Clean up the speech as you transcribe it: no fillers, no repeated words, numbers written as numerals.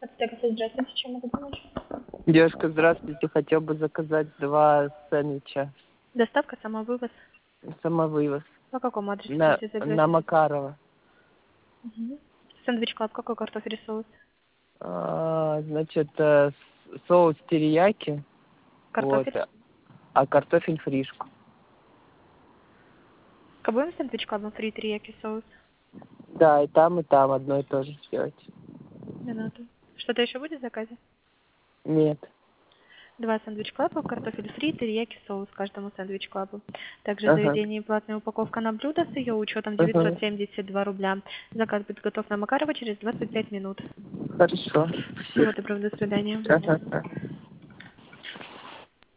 Здравствуйте, чем могу помочь? Девушка, здравствуйте. Хотел бы заказать 2 сэндвича. Доставка, самовывоз. Самовывоз. По какому адресу На, хотите заказать? на Макарова. Угу. Сэндвич Клаб, какой картофель и соус? Значит, соус терияки. Вот. Картофель. А картофель фришку. Кобоем сэндвич Клабом фри терияки соус? Да, и там одно и то же сделать. Минуту. Что-то еще будет в заказе? Нет. 2 сэндвич Клаба, картофель фри, терияки соус каждому сэндвич Клабу. Также в Ага. заведении платная упаковка на блюдо с ее учетом Ага. 972 рубля. Заказ будет готов на Макарова через 25 минут. Хорошо. Всего доброго, до свидания. Ага.